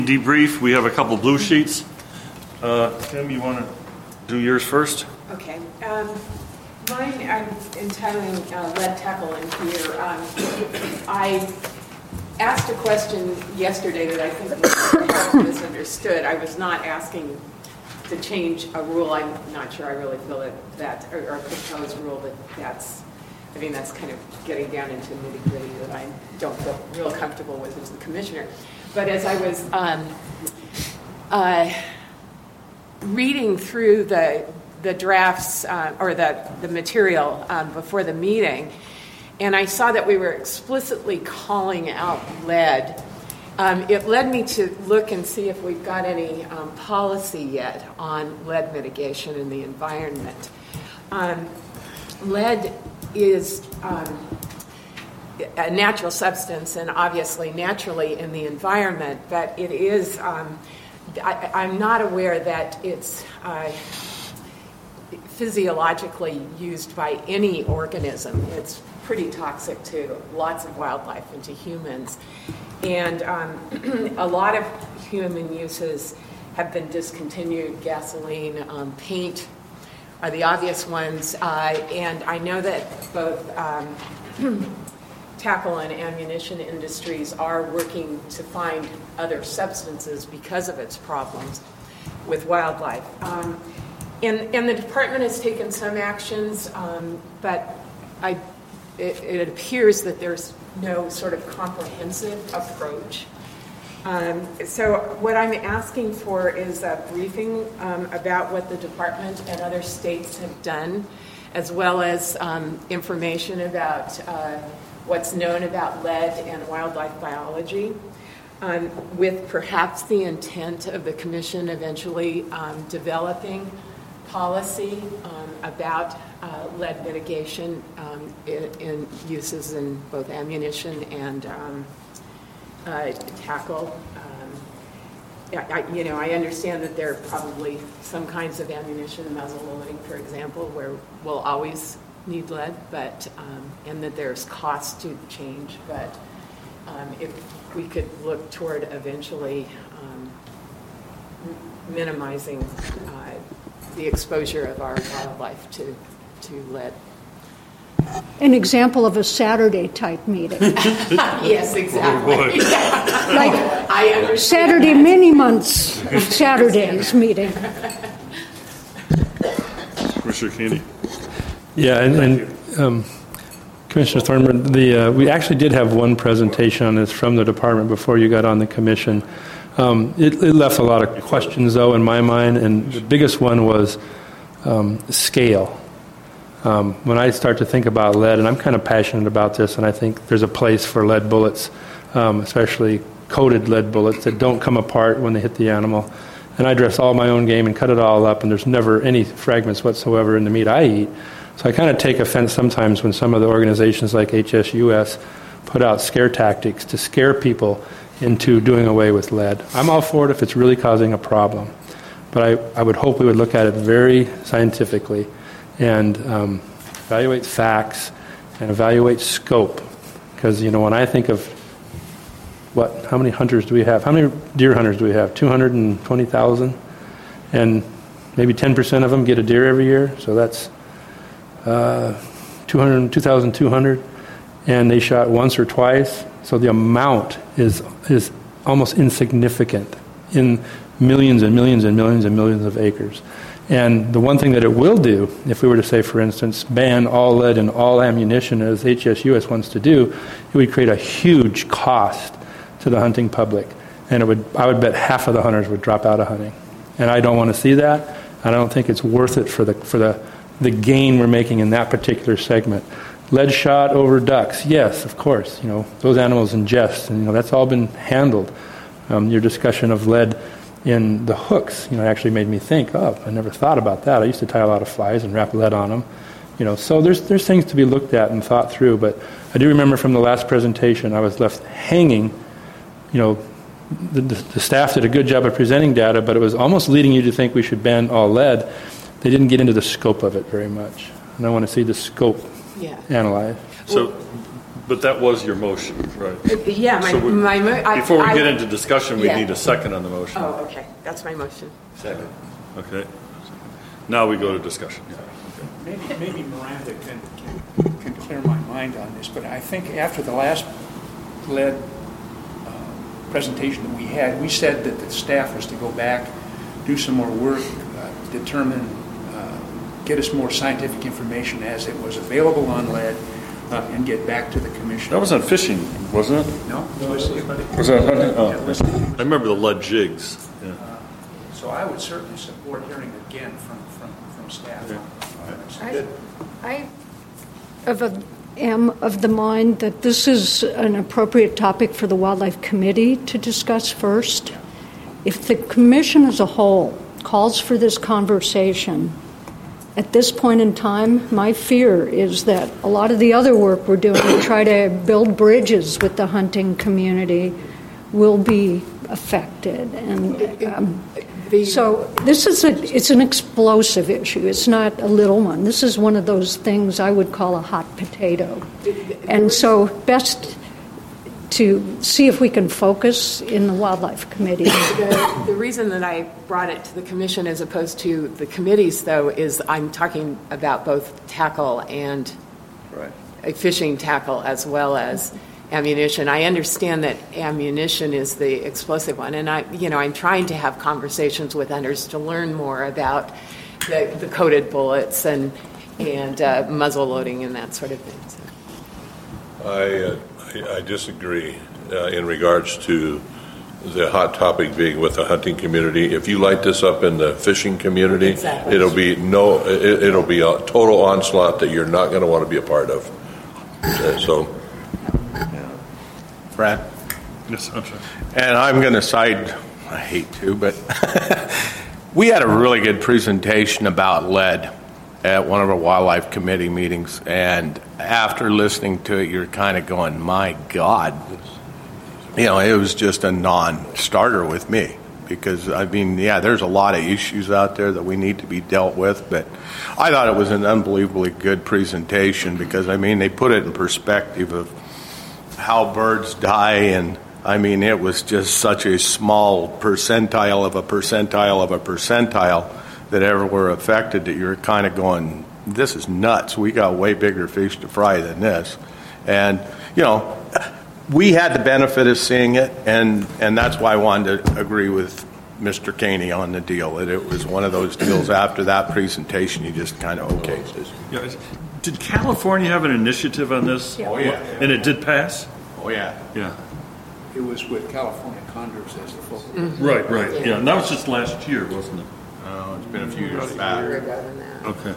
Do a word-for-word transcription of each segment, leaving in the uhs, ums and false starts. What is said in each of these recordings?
Debrief. We have a couple blue sheets. Uh, Tim, you want to do yours first? Okay. Um, mine, I'm entitling uh, lead tackle in here. Um, I asked a question yesterday that I think was misunderstood. I was not asking to change a rule. I'm not sure I really feel that that, or, or a proposed rule that that's, I mean, that's kind of getting down into nitty-gritty that I don't feel real comfortable with as a commissioner. But as I was um, uh, reading through the the drafts uh, or the, the material um, before the meeting, and I saw that we were explicitly calling out lead, um, it led me to look and see if we've got any um, policy yet on lead mitigation in the environment. Um, lead is um, a natural substance and obviously naturally in the environment, but it is, um, I, I'm not aware that it's uh, physiologically used by any organism. It's pretty toxic to lots of wildlife and to humans. And um, a lot of human uses have been discontinued. Gasoline, um, paint are the obvious ones. Uh, and I know that both um, tackle and ammunition industries are working to find other substances because of its problems with wildlife. Um, and, and the department has taken some actions, um, but I, it, it appears that there's no sort of comprehensive approach. Um, so what I'm asking for is a briefing um, about what the department and other states have done, as well as um, information about uh, what's known about lead and wildlife biology, um, with perhaps the intent of the commission eventually um, developing policy um, about uh, lead mitigation um, in, in uses in both ammunition and um, uh, tackle. Um, I, you know, I understand that there are probably some kinds of ammunition, muzzle loading, for example, where we'll always need lead, but um, and that there's cost to change. But um, if we could look toward eventually um, m- minimizing uh, the exposure of our wildlife to to lead. An example of a Saturday type meeting. Yes, exactly. Oh, Like I understand Saturday that. mini months of Saturdays meeting. Commissioner Kennedy. Yeah, and, and um, Commissioner Thornburn, the uh, we actually did have one presentation on this from the department before you got on the commission. Um, it, it left a lot of questions, though, in my mind, and the biggest one was um, scale. Um, when I start to think about lead, and I'm kind of passionate about this, and I think there's a place for lead bullets, um, especially coated lead bullets that don't come apart when they hit the animal. And I dress all my own game and cut it all up, and there's never any fragments whatsoever in the meat I eat. So I kind of take offense sometimes when some of the organizations like H S U S put out scare tactics to scare people into doing away with lead. I'm all for it if it's really causing a problem. But I, I would hope we would look at it very scientifically and um, evaluate facts and evaluate scope. Because, you know, when I think of what, how many hunters do we have? How many deer hunters do we have? two hundred twenty thousand? And maybe ten percent of them get a deer every year. So that's uh, two hundred, two thousand two hundred. And they shot once or twice. So the amount is is almost insignificant in millions and millions and millions and millions of acres. And the one thing that it will do, if we were to say, for instance, ban all lead and all ammunition, as H S U S wants to do, it would create a huge cost to the hunting public. And it would, I would bet half of the hunters would drop out of hunting. And I don't want to see that. I don't think it's worth it for the for the, the gain we're making in that particular segment. Lead shot over ducks, yes, of course. You know, those animals ingest, and you know that's all been handled. Um, your discussion of lead in the hooks, you know, actually made me think, oh, I never thought about that. I used to tie a lot of flies and wrap lead on them. You know, so there's there's things to be looked at and thought through. But I do remember from the last presentation, I was left hanging. You know, the, the, the staff did a good job of presenting data, but it was almost leading you to think we should ban all lead. They didn't get into the scope of it very much, and I want to see the scope Yeah. analyzed. So But that was your motion, right? Yeah, my, So we- my, mo- I- Before we I- get into discussion, we Yeah. need a second on the motion. Oh, okay, that's my motion. Second. Okay. Now we go to discussion. Maybe, maybe Miranda can, can, can clear my mind on this, but I think after the last lead uh, presentation that we had, we said that the staff was to go back, do some more work, uh, determine, uh, get us more scientific information as it was available on lead, uh, and get back to the commission. That was on fishing, wasn't it? No? It was, it, Was that hunting? Oh. Yeah, it was- I remember the lead jigs. Yeah. so I would certainly support hearing again from, from, from staff. on- on this. I, I of a, am of the mind that this is an appropriate topic for the Wildlife Committee to discuss first. If the commission as a whole calls for this conversation, at this point in time, my fear is that a lot of the other work we're doing to try to build bridges with the hunting community will be affected. And um, so this is a, it's an explosive issue. It's not a little one. This is one of those things I would call a hot potato. And so best to see if we can focus in the Wildlife Committee. The, the reason that I brought it to the commission as opposed to the committees, though, is I'm talking about both tackle and right. fishing tackle as well as ammunition. I understand that ammunition is the explosive one, and I, you know, I'm trying to have conversations with hunters to learn more about the, the coated bullets and and uh, muzzle loading and that sort of thing. So. I, uh, I, I disagree uh, in regards to the hot topic being with the hunting community. If you light this up in the fishing community, exactly. it'll be no, it, it'll be a total onslaught that you're not going to want to be a part of. Uh, so. Brad? Yes, I'm sorry. And I'm going to side, I hate to, but we had a really good presentation about lead at one of our wildlife committee meetings, and after listening to it, you're kind of going, my God. You know, it was just a non-starter with me because, I mean, yeah, there's a lot of issues out there that we need to be dealt with, but I thought it was an unbelievably good presentation because, I mean, they put it in perspective of how birds die, and I mean it was just such a small percentile of a percentile of a percentile that ever were affected that you're kind of going, this is nuts. We got way bigger fish to fry than this. And you know, we had the benefit of seeing it, and and that's why I wanted to agree with Mister Caney on the deal, that it was one of those deals after that presentation you just kind of okay this. Yeah, did California have an initiative on this? Yeah. Oh yeah. And it did pass? Oh yeah. Yeah. It was with California condors as the focal. Mm-hmm. Right, right. Yeah, and that was just last year, wasn't it? Oh, it's been a few years Year back. ago than that. Okay.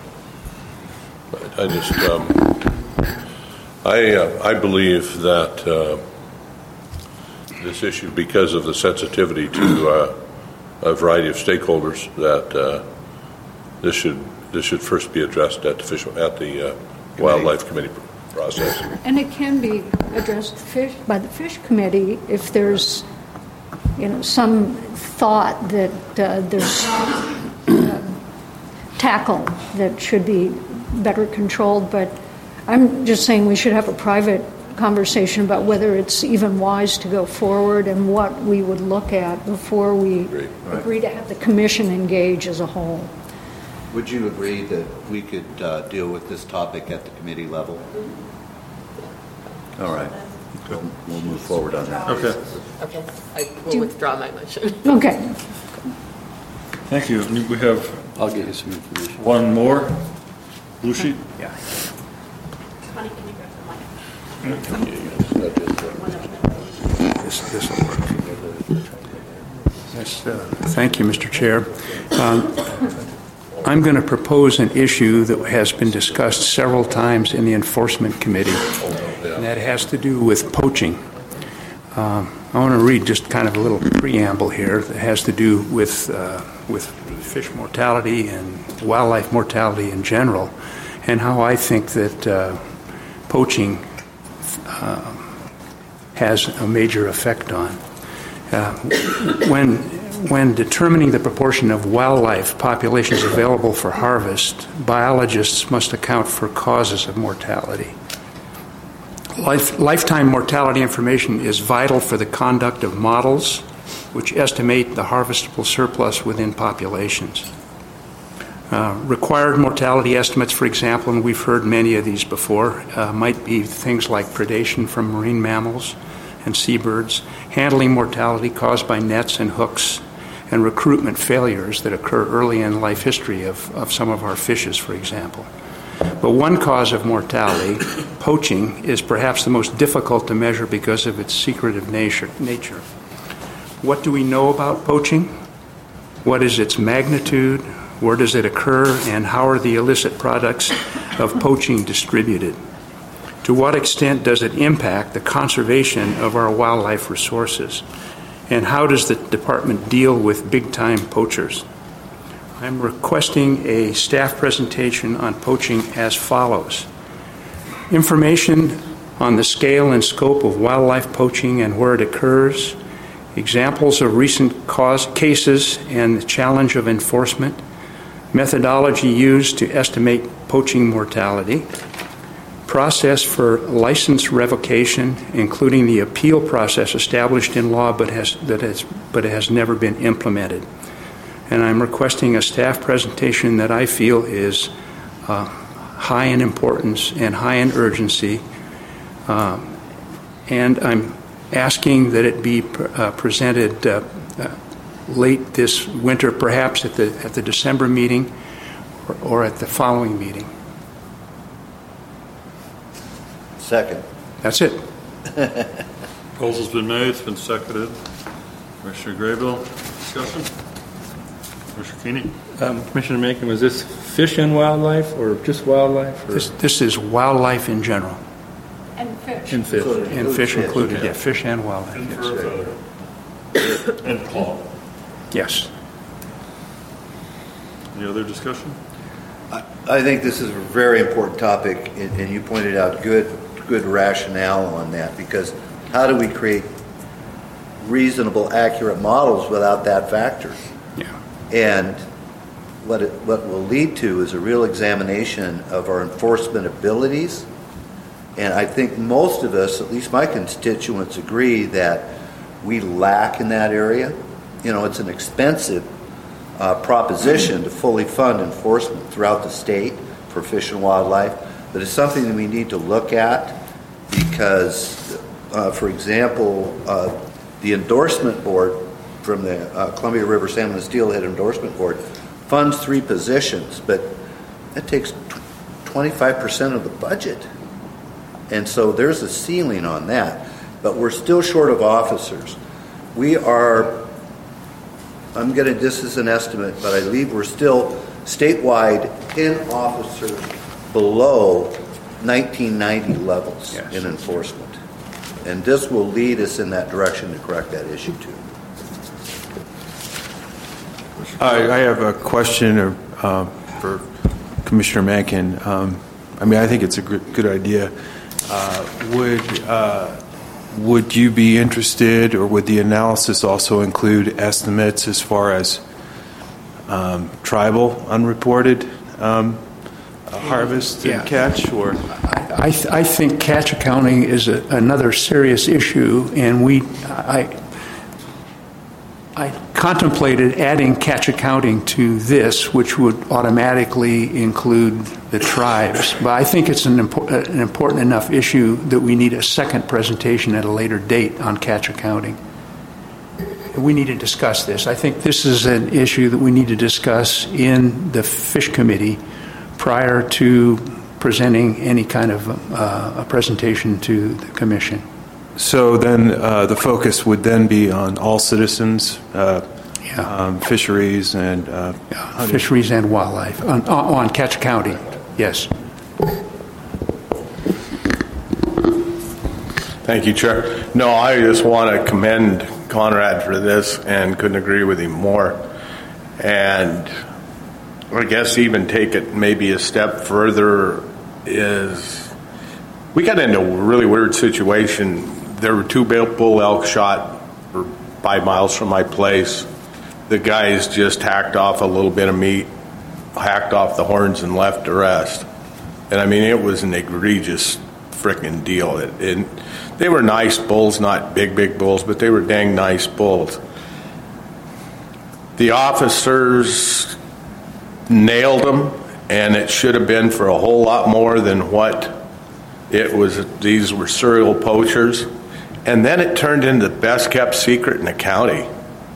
I just, um, I, uh, I believe that uh, this issue, because of the sensitivity to uh, a variety of stakeholders, that uh, this should this should first be addressed at the fish at the uh, wildlife committee process. And it can be addressed fish, by the Fish Committee if there's, you know, some thought that uh, there's uh, tackle that should be better controlled. But I'm just saying we should have a private conversation about whether it's even wise to go forward and what we would look at before we Great. agree to have the commission engage as a whole. Would you agree that we could uh, deal with this topic at the committee level? All right. We'll, we'll move forward on that. Okay. Okay, I will withdraw my motion. Okay. Thank you. And we have I'll get you some information. one more blue sheet. Yeah. Connie, can you grab the mic? This, this will work. Yes, uh, thank you, Mister Chair. Um, I'm going to propose an issue that has been discussed several times in the Enforcement Committee, and that has to do with poaching. Um, I want to read just kind of a little preamble here that has to do with uh, with fish mortality and wildlife mortality in general, and how I think that uh, poaching uh, has a major effect on. Uh, when when determining the proportion of wildlife populations available for harvest, biologists must account for causes of mortality. Life, lifetime mortality information is vital for the conduct of models which estimate the harvestable surplus within populations. Uh, required mortality estimates, for example, and we've heard many of these before, uh, might be things like predation from marine mammals and seabirds, handling mortality caused by nets and hooks, and recruitment failures that occur early in life history of, of some of our fishes, for example. But one cause of mortality, poaching, is perhaps the most difficult to measure because of its secretive nature. nature. What do we know about poaching? What is its magnitude? Where does it occur? And how are the illicit products of poaching distributed? To what extent does it impact the conservation of our wildlife resources? And how does the department deal with big-time poachers? I'm requesting a staff presentation on poaching as follows. Information on the scale and scope of wildlife poaching and where it occurs, examples of recent cause cases and the challenge of enforcement, methodology used to estimate poaching mortality, process for license revocation, including the appeal process established in law but has, that has, but has never been implemented. And I'm requesting a staff presentation that I feel is uh, high in importance and high in urgency. Um, and I'm asking that it be pr- uh, presented uh, uh, late this winter, perhaps at the at the December meeting or, or at the following meeting. Second. That's it. Proposal's been made, it's been seconded. Commissioner Graybill, discussion? Commissioner Keeney? Um, Commissioner Macon, was this fish and wildlife or just wildlife? Or? This this is wildlife in general, And fish. And fish. and fish included. Yeah, fish and wildlife. And Yes. fur feather. And claw. Yes. Any other discussion? I, I think this is a very important topic, and, and you pointed out good, good rationale on that, because how do we create reasonable, accurate models without that factor? Yeah. And what it what will lead to is a real examination of our enforcement abilities. And I think most of us, at least my constituents, agree that we lack in that area. You know, it's an expensive uh, proposition to fully fund enforcement throughout the state for fish and wildlife, but it's something that we need to look at because, uh, for example, uh, the endorsement board from the uh, Columbia River Salmon and Steelhead Endorsement Board funds three positions, but that takes twenty-five percent of the budget. And so there's a ceiling on that, but we're still short of officers. We are, I'm getting, this is an estimate, but I believe we're still statewide ten officers below nineteen ninety levels yes. in enforcement. And this will lead us in that direction to correct that issue too. I, I have a question uh, for Commissioner Mankin. Um, I mean, I think it's a good, good idea. Uh, would uh, would you be interested, or would the analysis also include estimates as far as um, tribal unreported um, uh, harvest yeah. and catch? Or I, th- I think catch accounting is a, another serious issue, and we I. I contemplated adding catch accounting to this, which would automatically include the tribes. But I think it's an, impor- an important enough issue that we need a second presentation at a later date on catch accounting. We need to discuss this. I think this is an issue that we need to discuss in the Fish Committee prior to presenting any kind of uh, a presentation to the Commission. So then uh, the focus would then be on all citizens, uh, yeah. um, fisheries, and uh, yeah, fisheries and wildlife on, on catch accounting. Yes. Thank you, Chair. No, I just want to commend Conrad for this and couldn't agree with him more. And I guess even take it maybe a step further is we got into a really weird situation. There were two bull elk shot five miles from my place. The guys just hacked off a little bit of meat, hacked off the horns, and left the rest. And I mean, it was an egregious frickin' deal. It, it, they were nice bulls, not big, big bulls, but they were dang nice bulls. The officers nailed them, and it should have been for a whole lot more than what it was. These were serial poachers. And then it turned into the best kept secret in the county.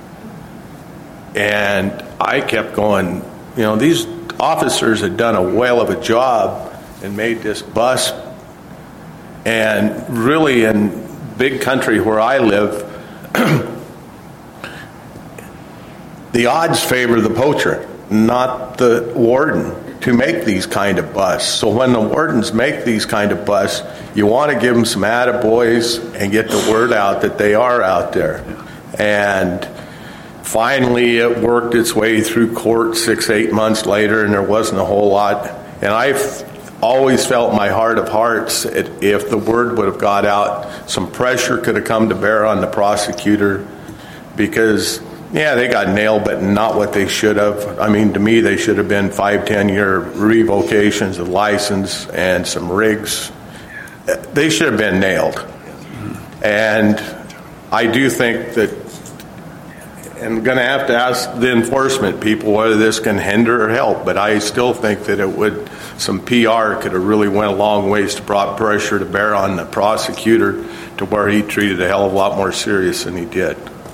And I kept going, you know, these officers had done a whale of a job and made this bus. And really in big country where I live, the odds favor the poacher, not the warden, to make these kind of busts. So when the wardens make these kind of busts, you want to give them some attaboys and get the word out that they are out there. And finally it worked its way through court six, eight months later, and there wasn't a whole lot. And I've always felt in my heart of hearts, it, if the word would have got out, some pressure could have come to bear on the prosecutor, because yeah, they got nailed, but not what they should have. I mean, to me, they should have been five, ten-year revocations of license and some rigs. They should have been nailed. And I do think that I'm going to have to ask the enforcement people whether this can hinder or help, but I still think that it would, some P R could have really went a long ways to brought pressure to bear on the prosecutor to where he treated a hell of a lot more serious than he did.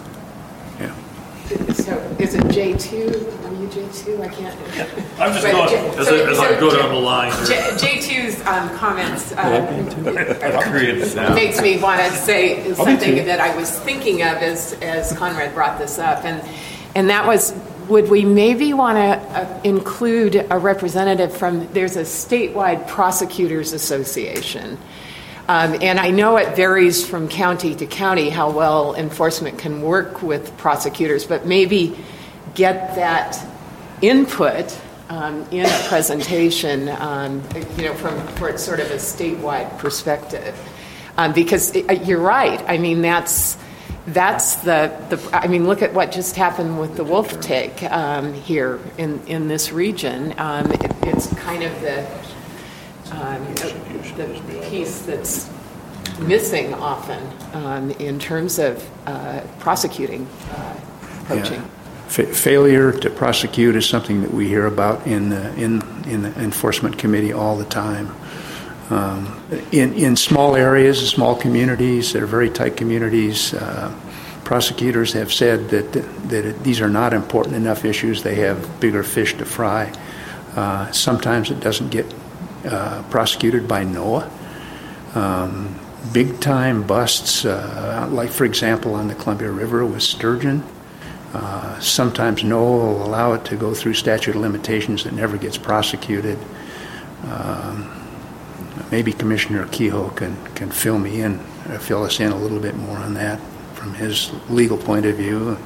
So is it J two? Are you J two? I can't. I'm just But going, J- as, so- I, as so I go J- down the line. J- J two's um, comments uh, Agreed. makes me want to say too. something that I was thinking of as, as Conrad brought this up. And, and that was, would we maybe want to uh, include a representative from, there's a statewide prosecutors association. Um, and I know it varies from county to county how well enforcement can work with prosecutors, but maybe get that input um, in a presentation, um, you know, from for sort of a statewide perspective. Um, because it, you're right. I mean, that's that's the the. I mean, look at what just happened with the wolf tick um, here in in this region. Um, it, it's kind of the. Um, the piece that's missing often um, in terms of uh, prosecuting uh, poaching. Yeah. Fa- failure to prosecute is something that we hear about in the, in, in the enforcement committee all the time. Um, in, in small areas, small communities that are very tight communities, uh, prosecutors have said that, that it, these are not important enough issues. They have bigger fish to fry. Uh, sometimes it doesn't get Uh, prosecuted by NOAA. Um, big-time busts, uh, like, for example, on the Columbia River with sturgeon. Uh, sometimes NOAA will allow it to go through statute of limitations that never gets prosecuted. Um, maybe Commissioner Kehoe can, can fill me in, uh, fill us in a little bit more on that from his legal point of view.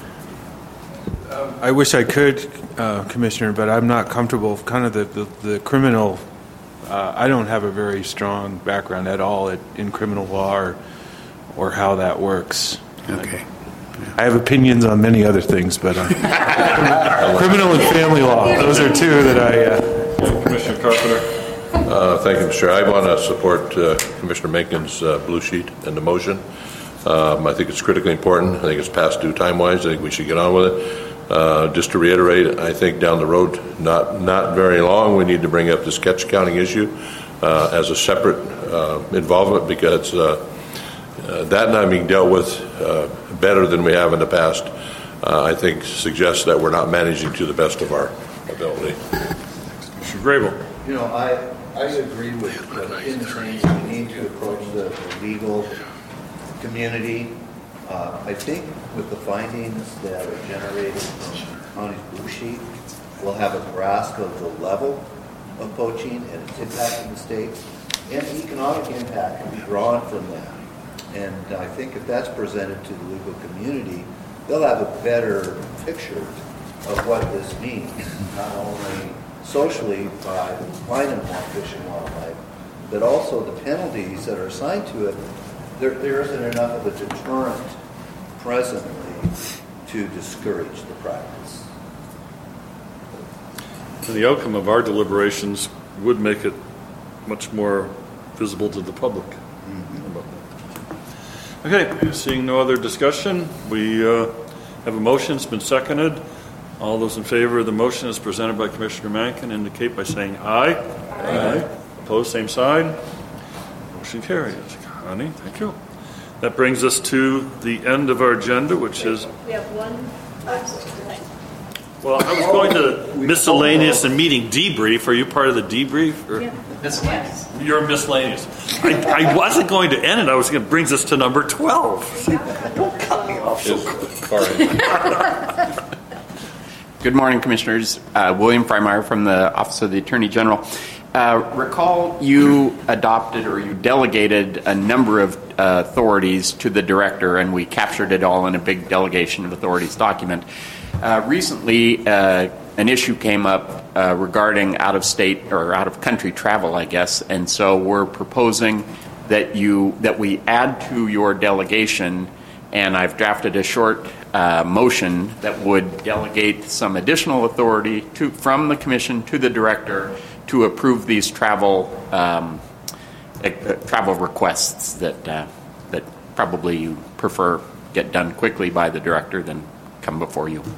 I wish I could, uh, Commissioner, but I'm not comfortable. Kind of the, the, the criminal, uh, I don't have a very strong background at all at, in criminal law or, or how that works. Okay. I have opinions on many other things, but uh, criminal and family law, those are two that I... Uh, Commissioner Carpenter. Uh, thank you, Mister Chair. I want to support uh, Commissioner Menken's uh, blue sheet and the motion. Um, I think it's critically important. I think it's past due time-wise. I think we should get on with it. Uh, just to reiterate, I think down the road, not not very long, we need to bring up the sketch counting issue uh, as a separate uh, involvement, because uh, uh, that not being dealt with uh, better than we have in the past, uh, I think suggests that we're not managing to the best of our ability. Mister Grable. You know, I, I agree with uh, Tim saying we need to approach the legal community. Uh, I think with the findings that are generated from the county's blue sheet, we'll have a grasp of the level of poaching and its impact in the state, and the economic impact can be drawn from that. And I think if that's presented to the legal community, they'll have a better picture of what this means, not only socially by the decline in fish and wildlife, but also the penalties that are assigned to it. There, there isn't enough of a deterrent presently to discourage the practice. And the outcome of our deliberations would make it much more visible to the public. Okay, seeing no other discussion, we uh, have a motion. It's been seconded. All those in favor of the motion as presented by Commissioner Mankin indicate by saying aye. Aye. Aye. Opposed, same side. Motion carries. Connie, thank you. That brings us to the end of our agenda, which is... We have one. Well, I was going to miscellaneous and meeting debrief. Are you part of the debrief? Or? Yeah. Miscellaneous. You're miscellaneous. I, I wasn't going to end it. I was going to brings us to number twelve. Don't cut me off so quick. Good morning, Commissioners. Uh, William Freimeyer from the Office of the Attorney General. Uh, recall you adopted or you delegated a number of uh, authorities to the Director, and we captured it all in a big delegation of authorities document. Uh, recently, uh, an issue came up uh, regarding out-of-state or out-of-country travel, I guess, and so we're proposing that you that we add to your delegation, and I've drafted a short uh, motion that would delegate some additional authority to from the Commission to the Director to approve these travel um, uh, travel requests that uh, that probably you prefer get done quickly by the Director than come before you.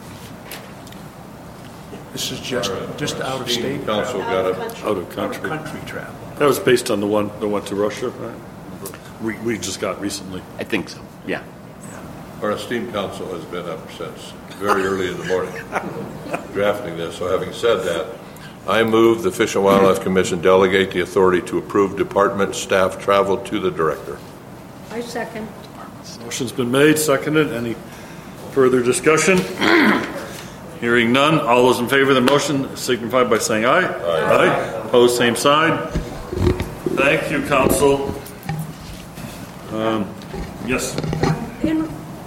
This is just just out of state. Council got it. Out of country. Country travel. That was based on the one that went to Russia, right? We, we just got recently. I think so. Yeah. Our esteemed council has been up since very early in the morning drafting this. So having said that, I move the Fish and Wildlife Commission delegate the authority to approve department staff travel to the Director. I second. Motion's been made, seconded. Any further discussion? Hearing none. All those in favor of the motion signify by saying aye. Aye. Aye. Opposed, same side. Thank you, Council. Um, yes. In,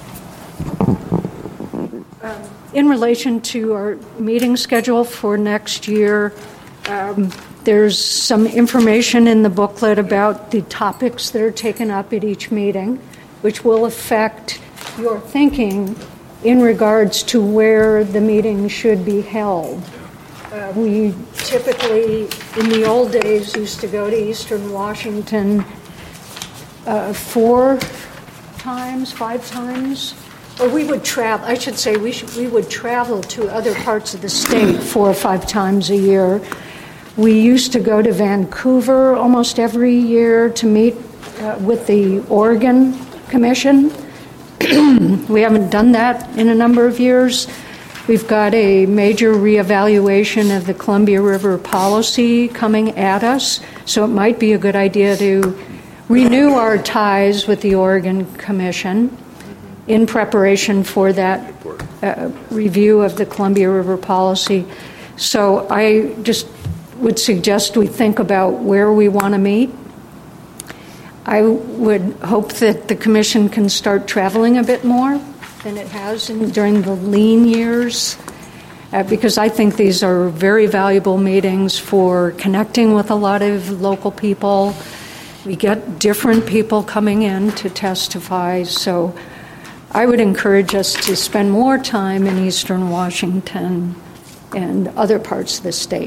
uh, in relation to our meeting schedule for next year, um, there's some information in the booklet about the topics that are taken up at each meeting, which will affect your thinking in regards to where the meeting should be held. Uh, we typically, in the old days, used to go to Eastern Washington uh, four times, five times, or we would travel, I should say, we, should, we would travel to other parts of the state four or five times a year. We used to go to Vancouver almost every year to meet uh, with the Oregon Commission. We haven't done that in a number of years. We've got a major reevaluation of the Columbia River policy coming at us, so it might be a good idea to renew our ties with the Oregon Commission in preparation for that uh, review of the Columbia River policy. So I just would suggest we think about where we want to meet. I would hope that the Commission can start traveling a bit more than it has in, during the lean years, uh, because I think these are very valuable meetings for connecting with a lot of local people. We get different people coming in to testify, so I would encourage us to spend more time in Eastern Washington and other parts of the state.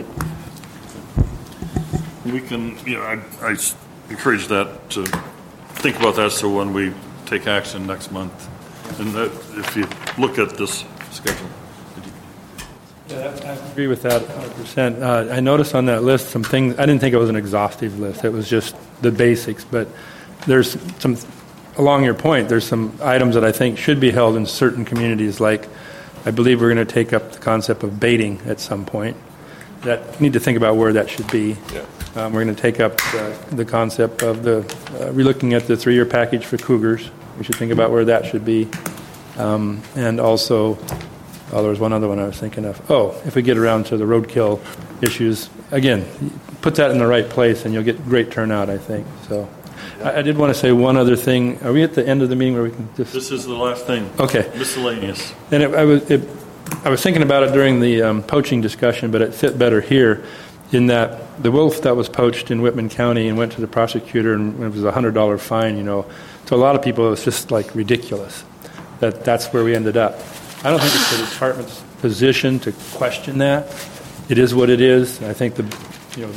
We can, you know, I, I encourage that to think about that so when we take action next month. And that, if you look at this schedule. Yeah, I agree with that one hundred percent. Uh, I noticed on that list some things. I didn't think it was an exhaustive list. It was just the basics. But there's some, along your point, there's some items that I think should be held in certain communities. Like, I believe we're going to take up the concept of baiting at some point. That need to think about where that should be. Yeah. Um, we're going to take up uh, the concept of the, uh, we're looking at the three-year package for cougars. We should think about where that should be. Um, and also, oh, there was one other one I was thinking of. Oh, if we get around to the roadkill issues, again, put that in the right place and you'll get great turnout, I think. So I, I did want to say one other thing. Are we at the end of the meeting where we can just... This is the last thing. Okay. Miscellaneous. And it, I, was, it, I was thinking about it during the um, poaching discussion, but it fit better here in that the wolf that was poached in Whitman County and went to the prosecutor and it was a one hundred dollars fine, you know. To a lot of people, it was just like ridiculous that that's where we ended up. I don't think it's the department's position to question that. It is what it is. I think the, you know, they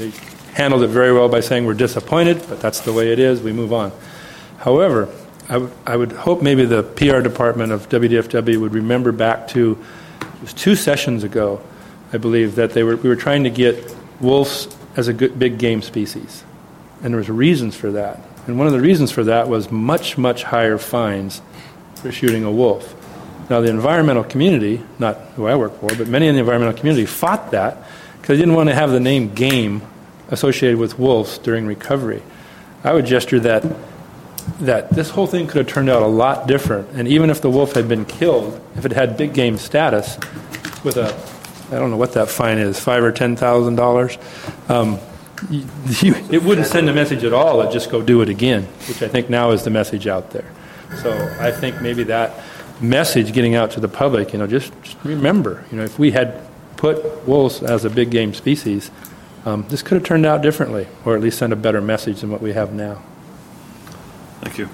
handled it very well by saying we're disappointed, but that's the way it is, we move on. However, I, w- I would hope maybe the P R department of W D F W would remember back to, it was two sessions ago, I believe, that they were we were trying to get wolves as a good, big game species. And there was reasons for that. And one of the reasons for that was much, much higher fines for shooting a wolf. Now, the environmental community, not who I work for, but many in the environmental community fought that because they didn't want to have the name game associated with wolves during recovery. I would gesture that that this whole thing could have turned out a lot different. And even if the wolf had been killed, if it had big game status, with a, I don't know what that fine is, five or ten thousand dollars, um, you, you, it wouldn't send a message at all. It'd just go do it again, which I think now is the message out there. So I think maybe that message getting out to the public, you know, just, just remember, you know, if we had put wolves as a big game species, um, this could have turned out differently, or at least sent a better message than what we have now. Thank you.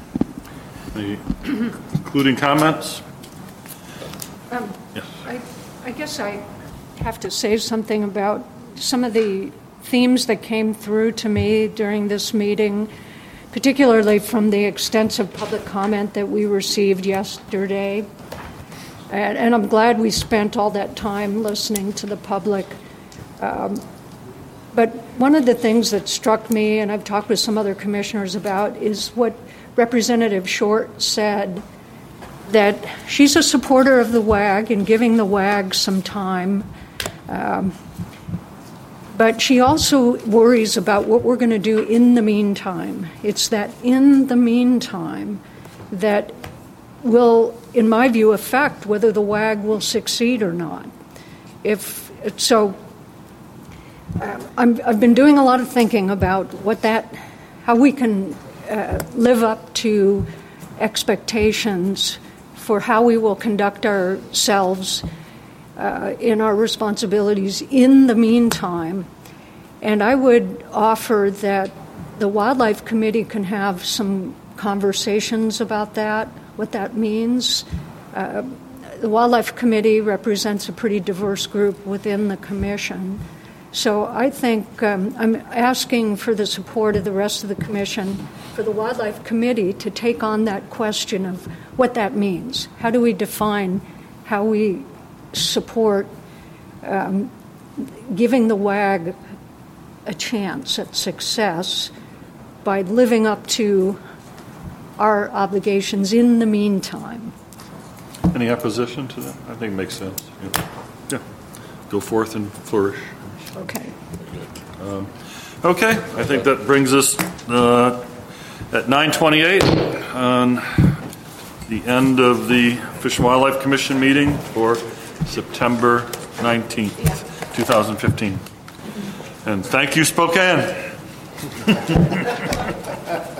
Any concluding comments? Um, Yes. I, I guess I have to say something about some of the themes that came through to me during this meeting, particularly from the extensive public comment that we received yesterday. And, and I'm glad we spent all that time listening to the public. Um, but one of the things that struck me, and I've talked with some other commissioners about, is what Representative Short said, that she's a supporter of the W A G and giving the W A G some time. Um, but she also worries about what we're going to do in the meantime. It's that in the meantime that will, in my view, affect whether the W A G will succeed or not. If so, uh, I'm, I've been doing a lot of thinking about what that, how we can uh, live up to expectations for how we will conduct ourselves uh, in our responsibilities in the meantime. And I would offer that the Wildlife Committee can have some conversations about that, what that means. Uh, the Wildlife Committee represents a pretty diverse group within the Commission. So I think um, I'm asking for the support of the rest of the Commission for the Wildlife Committee to take on that question of what that means. How do we define how we support um, giving the W A G a chance at success by living up to our obligations in the meantime? Any opposition to that? I think it makes sense. Yeah. yeah. Go forth and flourish. Okay. Um, okay. I think that brings us uh, at nine twenty-eight on the end of the Fish and Wildlife Commission meeting for September nineteenth, twenty fifteen. And thank you, Spokane.